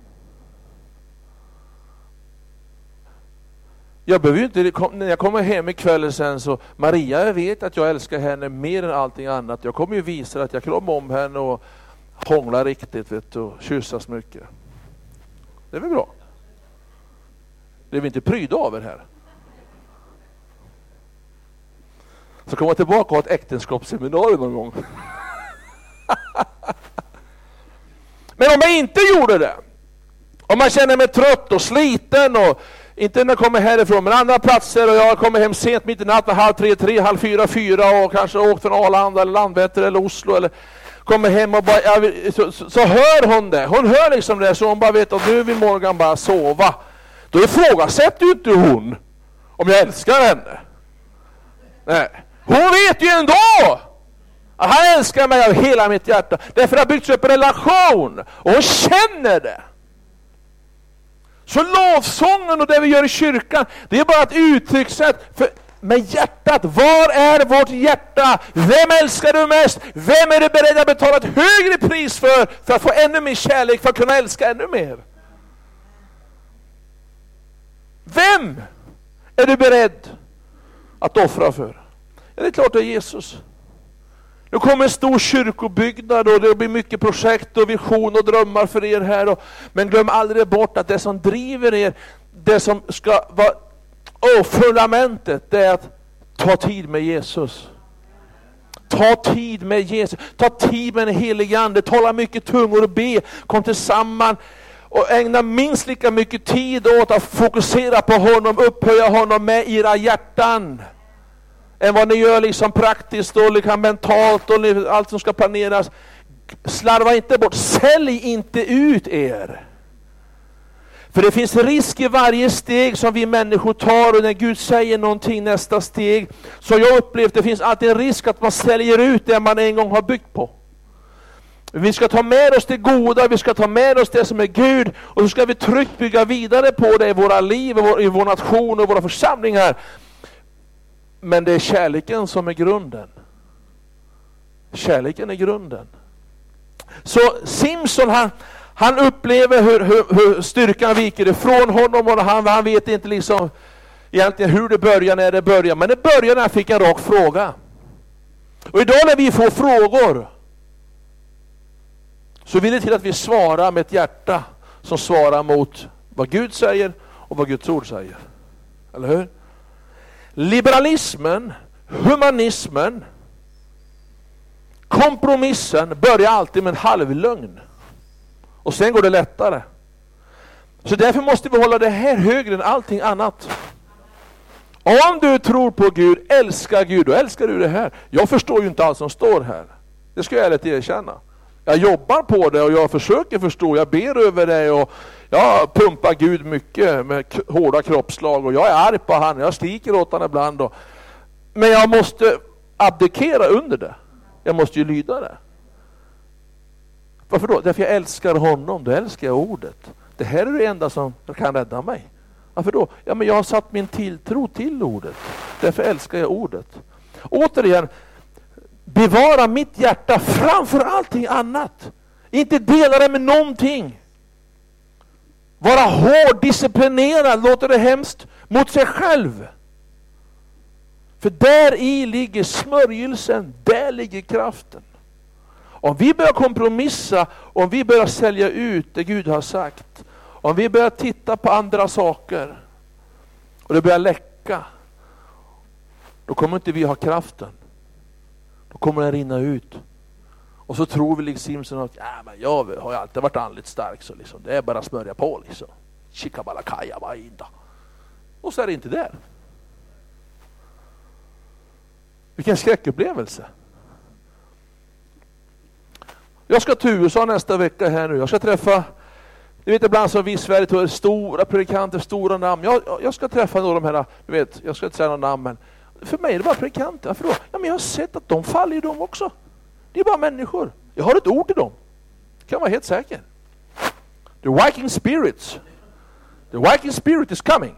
Jag behöver ju inte, när jag kommer hem ikväll sen så, Maria, jag vet att jag älskar henne mer än allting annat. Jag kommer ju visa att jag kramar om henne och hånglar riktigt, vet du, och kyssas mycket. Det är väl bra. Det är vi inte pryda av er här. Så kommer jag tillbaka och ha ett äktenskapsseminarium någon gång. Men om jag inte gjorde det, om man känner mig trött och sliten och inte när jag kommer härifrån, men andra platser och jag kommer hem sent mitt i natten, halv tre, tre, halv fyra, fyra och kanske åkt från Arlanda eller Landvetter eller Oslo eller kommer hem och bara, jag, så, så, så hör hon det. Hon hör liksom det, så hon bara vet att nu vill Morgan bara sova. Då ifrågasätter ju inte hon om jag älskar henne. Nej. Hon vet ju ändå att han älskar mig av hela mitt hjärta. Därför har byggts upp en relation. Och hon känner det. Så lovsången och det vi gör i kyrkan, det är bara ett uttryckssätt för, med hjärtat. Var är vårt hjärta? Vem älskar du mest? Vem är du beredd att betala ett högre pris för för att få ännu mer kärlek, för att kunna älska ännu mer? Vem är du beredd att offra för? Ja, det är klart det är Jesus. Nu kommer en stor kyrkobyggnad och det blir mycket projekt och vision och drömmar för er här. Och, men glöm aldrig bort att det som driver er, det som ska vara oh, fundamentet, det är att ta tid med Jesus. Ta tid med Jesus. Ta tid med den helige ande. Tala mycket tungor och be. Kom tillsammans och ägna minst lika mycket tid åt att fokusera på honom, upphöja honom med era hjärtan. Än vad ni gör liksom praktiskt och liksom mentalt och allt som ska planeras. Slarva inte bort. Sälj inte ut er. För det finns risk i varje steg som vi människor tar, och när Gud säger någonting nästa steg, så jag upplevt det finns alltid en risk att man säljer ut det man en gång har byggt på. Vi ska ta med oss det goda, vi ska ta med oss det som är Gud, och så ska vi tryggt bygga vidare på det i våra liv, i vår, i vår nation och våra församlingar. Men det är kärleken som är grunden. Kärleken är grunden. Så Simson, han, han upplever hur, hur, hur styrkan viker ifrån honom, och han, han vet inte liksom egentligen hur det börjar, när det börjar. Men det börjar när han fick en rak fråga. Och idag när vi får frågor, så vill det till att vi svarar med ett hjärta som svarar mot vad Gud säger och vad Guds ord säger. Eller hur? Liberalismen, humanismen, kompromissen börjar alltid med en halv lögn. Och sen går det lättare. Så därför måste vi hålla det här högre än allting annat. Om du tror på Gud, älskar Gud, då älskar du det här. Jag förstår ju inte allt som står här. Det ska jag ärligt erkänna. Jag jobbar på det och jag försöker förstå. Jag ber över det och jag pumpar Gud mycket med k- hårda kroppslag. Och jag är arg på han. Jag skriker åt han ibland. Och, men jag måste abdikera under det. Jag måste ju lyda det. Varför då? Därför jag älskar honom. Då älskar jag ordet. Det här är det enda som kan rädda mig. Varför då? Ja, men jag har satt min tilltro till ordet. Därför älskar jag ordet. Återigen, bevara mitt hjärta framför allting annat. Inte dela det med någonting. Vara hård, disciplinerad, låter det hemskt, mot sig själv. För där i ligger smörjelsen, där ligger kraften. Om vi börjar kompromissa, om vi börjar sälja ut det Gud har sagt, om vi börjar titta på andra saker och det börjar läcka, då kommer inte vi ha kraften. Då kommer den rinna ut. Och så tror vi liksom Simpson att ja, men jag har ju alltid varit andligt stark, så liksom, det är bara att smörja på liksom. Chikabalakaya vainda. Och så är det inte där. Vilken skräckupplevelse. Jag ska till U S A nästa vecka här nu. Jag ska träffa, du vet ibland som vi i Sverige tar stora predikanter, stora namn. Jag, jag ska träffa några av de här, du vet, jag ska inte säga några namn, men för mig är det bara predikanter. Varför då? Ja, men jag har sett att de faller i dem också. Det är bara människor. Jag har ett ord till dem. Det kan vara helt säker. The Viking spirits. The Viking spirit is coming.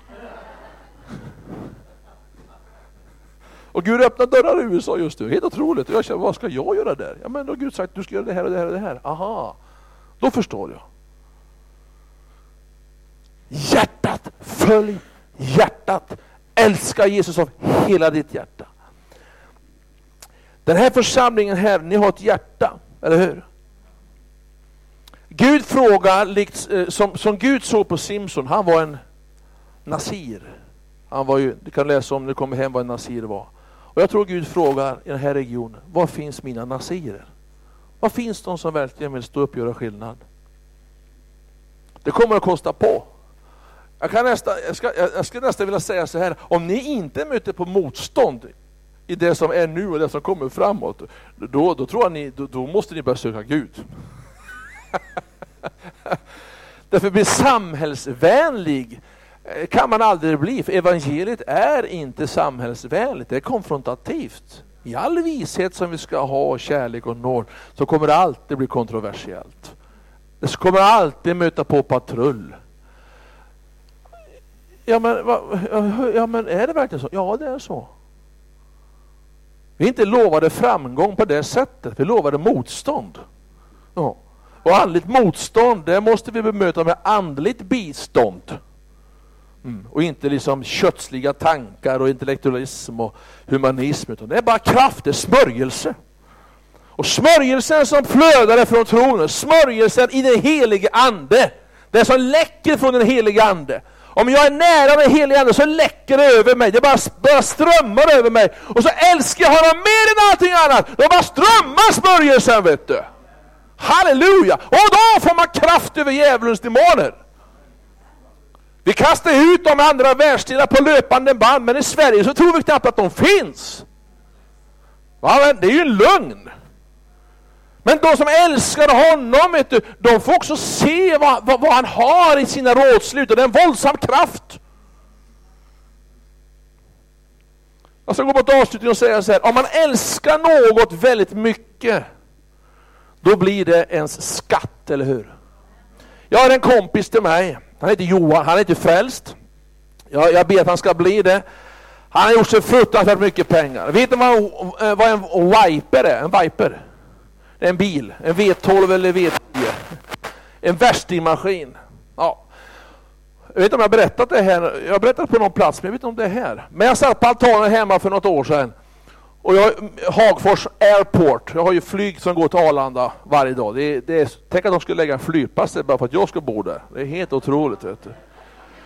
Och Gud öppnar dörrar i U S A just nu. Helt otroligt. Och jag känner, vad ska jag göra där? Ja, men då har Gud sagt, du ska göra det här och det här och det här. Aha. Då förstår jag. Hjärtat, följ hjärtat. Älska Jesus av hela ditt hjärta. Den här församlingen här, ni har ett hjärta, eller hur? Gud frågar, likt, som, som Gud såg på Simpson, han var en nasir. Han var ju, du kan läsa om när du kommer hem vad en nasir var. Och jag tror Gud frågar i den här regionen, var finns mina nasirer? Var finns de som verkligen vill stå upp och göra skillnad? Det kommer att kosta på. Jag, kan nästa, jag, ska, jag skulle nästan vilja säga så här, om ni inte möter på motstånd i det som är nu och det som kommer framåt, då, då tror jag ni, då, då måste ni börja söka Gud. Därför bli samhällsvänlig kan man aldrig bli, för evangeliet är inte samhällsvänligt, det är konfrontativt. I all vishet som vi ska ha, kärlek och nåd, så kommer det alltid bli kontroversiellt. Det kommer alltid möta på patrull. Ja men, va, ja men är det verkligen så? Ja, det är så. Vi inte lovade framgång på det sättet, vi lovade motstånd. Ja. Och andligt motstånd, det måste vi bemöta med andligt bistånd. Mm. Och inte liksom kötsliga tankar och intellektualism och humanism, utan det är bara kraft, det är smörjelse. Och smörjelsen som flödar från tronen, smörjelsen i den helige ande, det som läcker från den helige ande. Om jag är nära den helige ande så läcker det över mig, det bara, bara strömmar över mig. Och så älskar jag honom mer än allting annat. Då bara strömmar smörjelsen, vet du. Halleluja! Och då får man kraft över djävulens demoner. Vi kastar ut de andra världsdelar på löpande band, men i Sverige så tror vi knappt att de finns. Ja, men det är ju en lögn. Men de som älskar honom, vet du, de får också se vad, vad, vad han har i sina rådslut, och det är en våldsam kraft. Jag ska gå på ett avslutning och säga så här: om man älskar något väldigt mycket, då blir det ens skatt, eller hur? Jag har en kompis till mig, han heter Johan, han är inte frälst. Jag, jag ber att han ska bli det. Han har gjort så fruktansvärt mycket pengar. Vet du vad, vad en Viper är? En Viper. Det är en bil, en V tolv eller V tio. En värstingmaskin. Ja. Jag vet inte om jag har berättat det här. Jag har berättat på någon plats, men jag vet inte om det är här. Men jag satt på altanen hemma för något år sedan. Och jag, Hagfors Airport, jag har ju flyg som går till Arlanda varje dag. Det är, det är, tänk att de skulle lägga en flygplats bara för att jag ska bo där. Det är helt otroligt, vet du.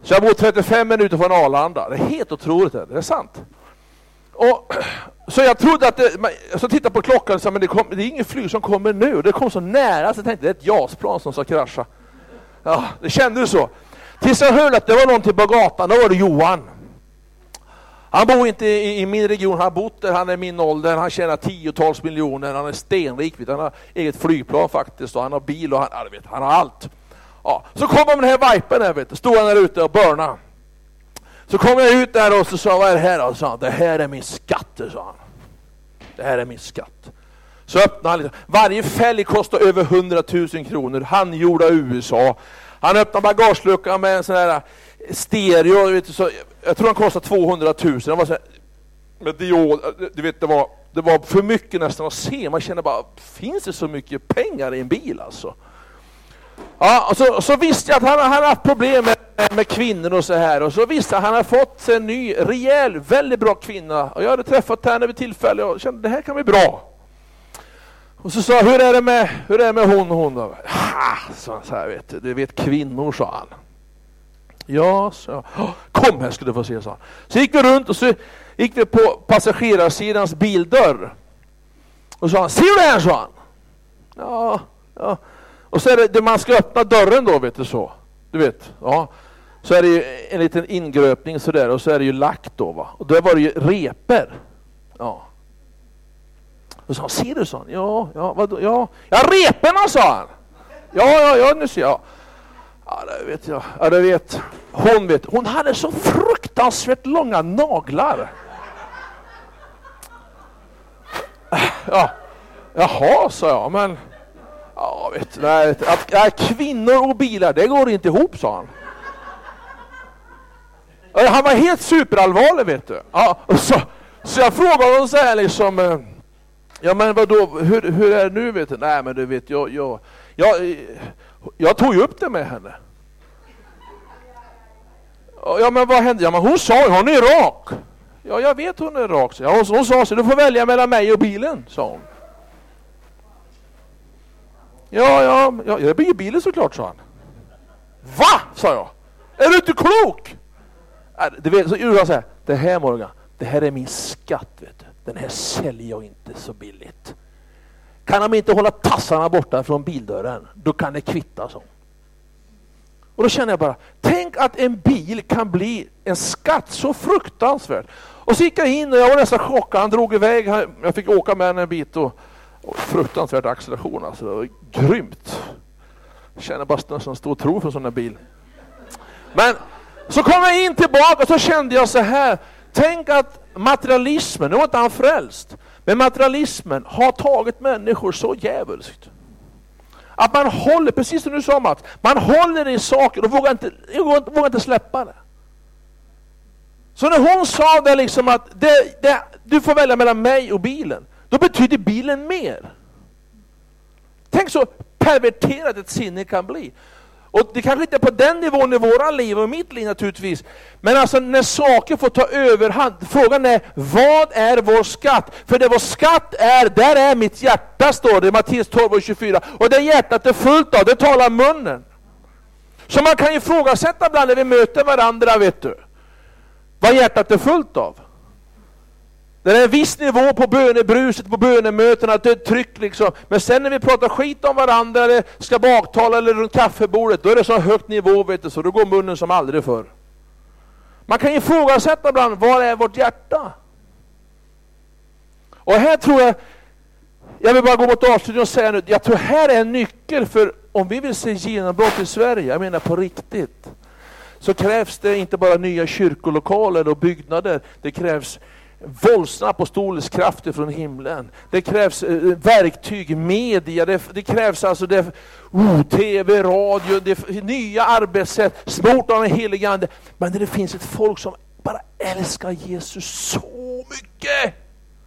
Så jag bor trettiofem minuter från Arlanda. Det är helt otroligt, det är sant. Och, så jag trodde att det, så tittade på klockan och sa, men det, kom, det är ingen flyg som kommer nu. Det kom så nära så jag tänkte det är ett jasplan som ska krascha. Ja, det kändes så. Tills jag hörde att det var någon till på gatan, då var det Johan. Han bor inte i, i min region, han har bott där, han är min ålder, han tjänar tiotals miljoner, han är stenrik, han har eget flygplan faktiskt, och han har bil och han, ja, vet, han har allt. Ja, så kommer den här vipen här, vet du, stod han där ute och börna. Så kom jag ut där och så sa, vad är det här? Och sa, det här är min skatt, sa han. Det här är min skatt. Så öppnade han lite. Varje fälg kostar över hundratusen kronor, handgjorda i U S A. Han öppnade bagageluckan med en sån här stereo, vet du, så, jag tror han kostade tvåhundratusen. Det var så här, med diod, du vet, det var, det var för mycket nästan att se. Man känner bara, finns det så mycket pengar i en bil alltså? Ja, och så, och så visste jag att han, han hade haft problem med, med kvinnor och så här. Och så visste jag att han hade fått en ny, rejäl, väldigt bra kvinna. Och jag hade träffat henne vid tillfälle och kände, det här kan bli bra. Och så sa jag, hur är det med, hur är det med hon och hon? Ha, så, så här, vet du, du vet kvinnor, sa han. Ja, så kom här skulle du få se, sa han. Så gick vi runt och så gick vi på passagerarsidans bildörr. Och sa han, ser du det här, sa han? Ja, ja. Och så är det, det man ska öppna dörren då, vet du så. Du vet, ja. Så är det ju en liten ingröpning så där, och så är det ju lagt då, va. Och då var det ju reper. Ja. Och så han, ser du, sa han? Ja, ja, vadå? Ja, ja, reperna, sa han. Ja, ja, ja, nu ser jag. Ja, det vet jag. Ja, det vet. Hon vet. Hon hade så fruktansvärt långa naglar. Ja. Jaha, sa jag, men ja, vet du, nej, att, att kvinnor och bilar, det går inte ihop, sa han. Han var helt superallvarlig, vet du. Ja, och så, så jag frågade honom så här liksom, ja, men vadå, hur, hur är det nu, vet du? Nej, men du vet, jag, jag, jag, jag tog ju upp det med henne. Ja, men vad hände? Ja, men hon sa ju, hon är rak. Ja, jag vet hon är rak. Ja, hon, hon sa så, du får välja mellan mig och bilen, sa hon. Ja, ja, ja, det blir ju bilen såklart, sa han. Va? Sa jag. Är du inte klok? Äh, det, vet, så jag säger, det här, Morgan, det här är min skatt, vet du. Den här säljer jag inte så billigt. Kan de inte hålla tassarna borta från bildörren, då kan det kvitta, så. Och då känner jag bara, tänk att en bil kan bli en skatt så fruktansvärt. Och så gick jag in och jag var nästan chockad. Han drog iväg, jag fick åka med en bit och, och fruktansvärt acceleration, alltså det var grymt. Jag känner bara nästan stor tro för en sån här bil. Men så kom jag in tillbaka och så kände jag så här, tänk att materialismen, nu var inte han frälst, men materialismen har tagit människor så djävulskt. Att man håller, precis som du sa, Mats, man håller i saker och vågar inte, vågar inte släppa det. Så när hon sa det liksom att det, det, du får välja mellan mig och bilen, då betyder bilen mer. Tänk så perverterat ett sinne kan bli. Och det kanske inte är på den nivån i våra liv och mitt liv naturligtvis. Men alltså när saker får ta överhand. Frågan är, vad är vår skatt? För det vår skatt är, där är mitt hjärta, står det i Matteus tolv och tjugofyra. Och det hjärtat är fullt av, det talar munnen. Så man kan ju ifrågasätta ibland när vi möter varandra, vet du. Vad hjärtat är fullt av. Det är en viss nivå på bönebruset, på bönemötena, att det är tryck liksom. Men sen när vi pratar skit om varandra eller ska baktala eller runt kaffebordet, då är det så högt nivå, vet du, så då går munnen som aldrig förr. Man kan ju ifrågasätta ibland, var är vårt hjärta? Och här tror jag, jag vill bara gå mot avslutning och säga nu, jag tror här är en nyckel för om vi vill se genombrott i Sverige, jag menar på riktigt, så krävs det inte bara nya kyrkolokaler och byggnader, det krävs våldsna apostolisk krafter från himlen. Det krävs eh, verktyg, media, det, det krävs alltså det, oh, tv, radio, det, nya arbetssätt, smort av en helig ande. Men det finns ett folk som bara älskar Jesus så mycket.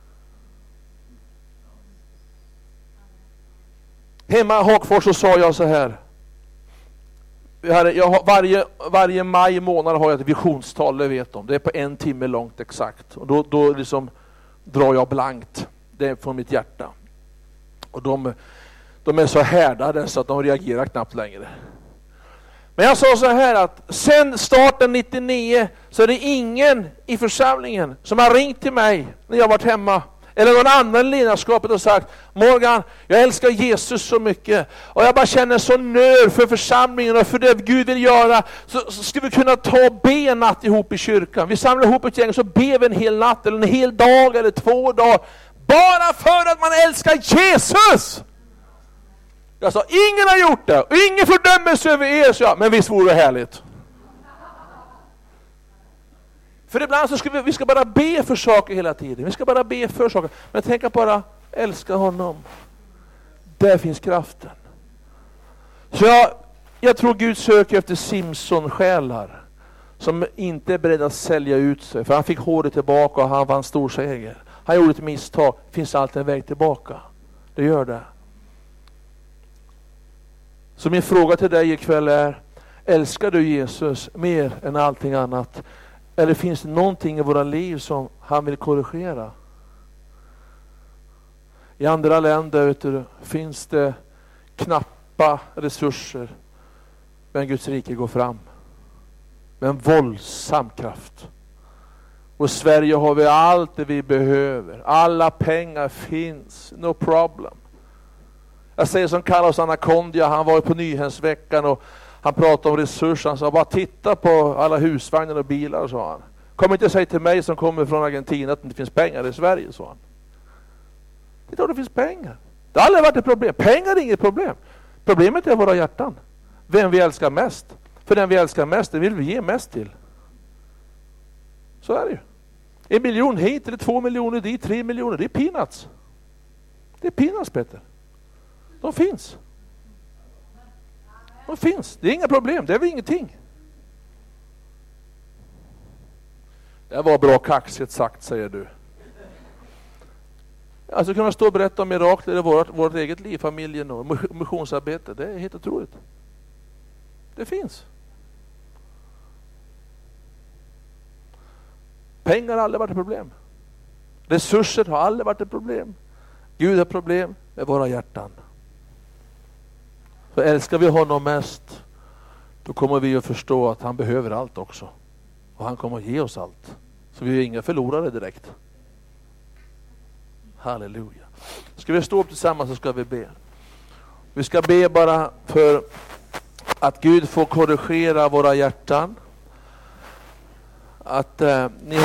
Hemma i Hagfors så sa jag så här. Jag har, varje, varje maj månad har jag ett visionstal, det vet de. Det är på en timme långt exakt. Och då, då liksom drar jag blankt. Det är från mitt hjärta. Och de, de är så härdade så att de reagerar knappt längre. Men jag sa så här att sen starten nittionio så är det ingen i församlingen som har ringt till mig när jag varit hemma. Eller någon annan i ledarskapet och sagt: Morgan, jag älskar Jesus så mycket. Och jag bara känner så nöd för församlingen och för det Gud vill göra. Så, så ska vi kunna ta och be en natt ihop i kyrkan. Vi samlar ihop ett gäng och så ber vi en hel natt eller en hel dag eller två dagar. Bara för att man älskar Jesus. Jag sa, ingen har gjort det. Och ingen fördömelse över er, så jag. Men visst vore det härligt. För ibland så ska vi, vi ska bara be för saker hela tiden. Vi ska bara be för saker. Men tänk att bara älska honom. Där finns kraften. Så jag, jag tror Gud söker efter Simson-själar som inte är beredda att sälja ut sig. För han fick håret tillbaka och han vann stor seger. Han gjorde ett misstag. Finns alltid en väg tillbaka. Det gör det. Så min fråga till dig ikväll är: älskar du Jesus mer än allting annat? Eller finns det någonting i våra liv som han vill korrigera? I andra länder, vet du, finns det knappa resurser, men Guds rike går fram med en våldsam kraft. Och i Sverige har vi allt det vi behöver. Alla pengar finns, no problem. Jag säger som Carlos Anacondia, han var på Nyhemsveckan och han pratade om resurser. Han sa, bara titta på alla husvagnar och bilar, sa han. Kom inte säga till mig som kommer från Argentina att det inte finns pengar i Sverige, sa han. Det är klart det finns pengar. Det har aldrig varit ett problem. Pengar är inget problem. Problemet är våra hjärtan. Vem vi älskar mest. För den vi älskar mest, det vill vi ge mest till. Så är det ju. En miljon hit eller två miljoner dit, tre miljoner. Det är peanuts. Det är peanuts, Peter. De finns. De finns. Det är inga problem. Det är väl ingenting. Det var bra kaxigt sagt, säger du. Alltså kunna stå och berätta om mirakler i vårt, vårt eget liv, familjen och missionsarbete. Det är helt otroligt. Det finns. Pengar har aldrig varit ett problem. Resurser har aldrig varit ett problem. Gud har problem med våra hjärtan. För älskar vi honom mest, då kommer vi att förstå att han behöver allt också. Och han kommer att ge oss allt. Så vi är inga förlorare direkt. Halleluja. Ska vi stå upp tillsammans så ska vi be. Vi ska be bara för att Gud får korrigera våra hjärtan. Att eh, ni